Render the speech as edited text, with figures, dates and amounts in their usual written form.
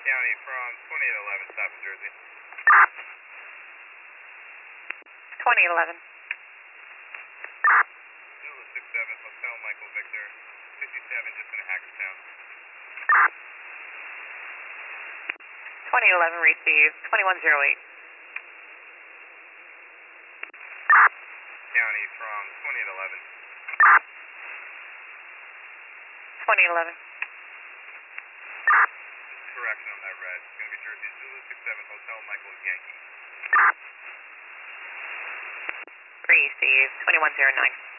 County from 2811, stop in Jersey. 2011. Zulu 67, Hotel Michael Victor, 57, just in Hagerstown. 2011 received, 2108. County from 2811. 2011. Correction on that red. It's going to be Jersey Zulu 67, Hotel Michael Yankee. Received, 2109.